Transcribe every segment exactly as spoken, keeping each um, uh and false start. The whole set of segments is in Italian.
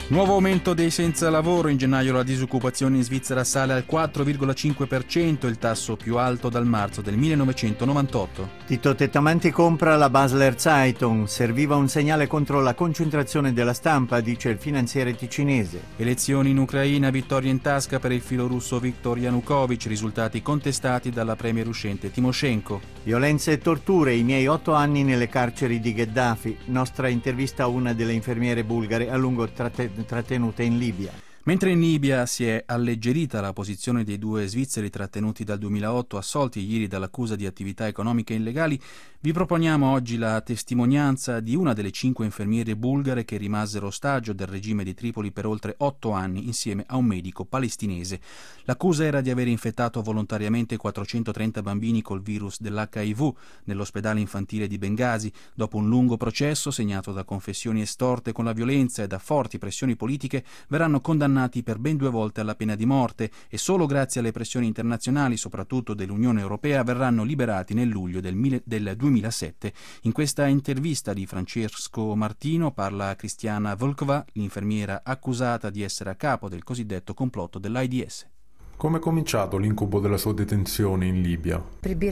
Nuovo aumento dei senza lavoro. In gennaio la disoccupazione in Svizzera sale al quattro virgola cinque per cento, il tasso più alto dal marzo del millenovecentonovantotto. Tito Tettamanti compra la Basler Zeitung. Serviva un segnale contro la concentrazione della stampa, dice il finanziere ticinese. Elezioni in Ucraina, vittoria in tasca per il filorusso Viktor Yanukovych, risultati contestati dalla premier uscente Timoshenko. Violenze e torture, i miei otto anni nelle carceri di Gheddafi. Nostra intervista a una delle infermiere bulgare a lungo tratte- trattenute in Libia. Mentre in Libia si è alleggerita la posizione dei due svizzeri trattenuti dal duemilaotto, assolti ieri dall'accusa di attività economiche illegali, vi proponiamo oggi la testimonianza di una delle cinque infermiere bulgare che rimasero ostaggio del regime di Tripoli per oltre otto anni insieme a un medico palestinese. L'accusa era di aver infettato volontariamente quattrocentotrenta bambini col virus dell'H I V nell'ospedale infantile di Bengasi. Dopo un lungo processo segnato da confessioni estorte con la violenza e da forti pressioni politiche, verranno condannati per ben due volte alla pena di morte e solo grazie alle pressioni internazionali, soprattutto dell'Unione Europea, verranno liberati nel luglio del, mille, del duemilasette. In questa intervista di Francesco Martino parla Cristiana Volkova, l'infermiera accusata di essere a capo del cosiddetto complotto dell'AIDS. Come è cominciato l'incubo della sua detenzione in Libia?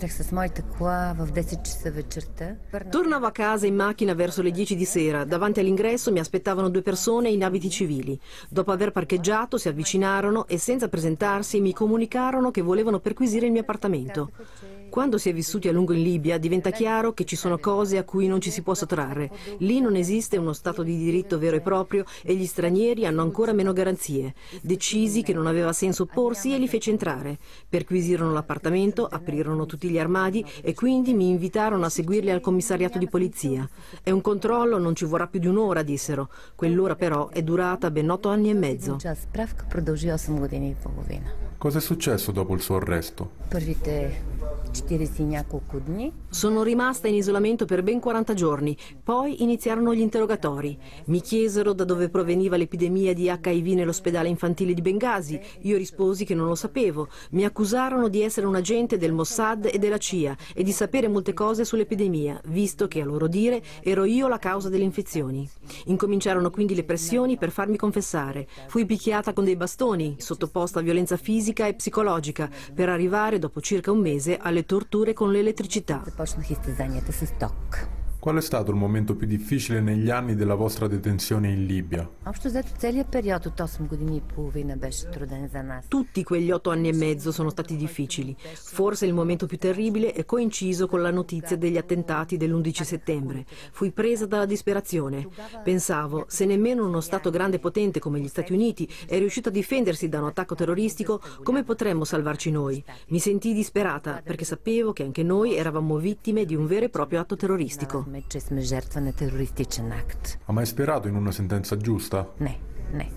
Tornavo a casa in macchina verso le dieci di sera. Davanti all'ingresso mi aspettavano due persone in abiti civili. Dopo aver parcheggiato si avvicinarono e senza presentarsi mi comunicarono che volevano perquisire il mio appartamento. Quando si è vissuti a lungo in Libia diventa chiaro che ci sono cose a cui non ci si può sottrarre. Lì non esiste uno stato di diritto vero e proprio e gli stranieri hanno ancora meno garanzie. Decisi che non aveva senso opporsi e li fece entrare. Perquisirono l'appartamento, aprirono tutti gli armadi e quindi mi invitarono a seguirli al commissariato di polizia. È un controllo, non ci vorrà più di un'ora, dissero. Quell'ora però è durata ben otto anni e mezzo. Cosa è successo dopo il suo arresto? Sono rimasta in isolamento per ben quaranta giorni, poi iniziarono gli interrogatori. Mi chiesero da dove proveniva l'epidemia di H I V nell'ospedale infantile di Bengasi. Io risposi che non lo sapevo. Mi accusarono di essere un agente del Mossad e della C I A e di sapere molte cose sull'epidemia, visto che a loro dire ero io la causa delle infezioni. Incominciarono quindi le pressioni per farmi confessare. Fui picchiata con dei bastoni, sottoposta a violenza fisica e psicologica, per arrivare dopo circa un mese alle torture con l'elettricità. Qual è stato il momento più difficile negli anni della vostra detenzione in Libia? Tutti quegli otto anni e mezzo sono stati difficili. Forse il momento più terribile è coinciso con la notizia degli attentati dell'undici settembre. Fui presa dalla disperazione. Pensavo, se nemmeno uno Stato grande e potente come gli Stati Uniti è riuscito a difendersi da un attacco terroristico, come potremmo salvarci noi? Mi sentii disperata perché sapevo che anche noi eravamo vittime di un vero e proprio atto terroristico. Ha mai sperato in una sentenza giusta? Ne, ne.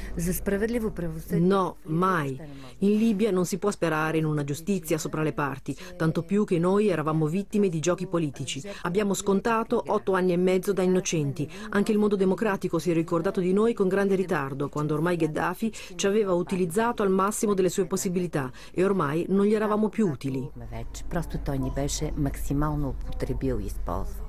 No, mai. In Libia non si può sperare in una giustizia sopra le parti, tanto più che noi eravamo vittime di giochi politici. Abbiamo scontato otto anni e mezzo da innocenti. Anche il mondo democratico si è ricordato di noi con grande ritardo, quando ormai Gheddafi ci aveva utilizzato al massimo delle sue possibilità e ormai non gli eravamo più utili.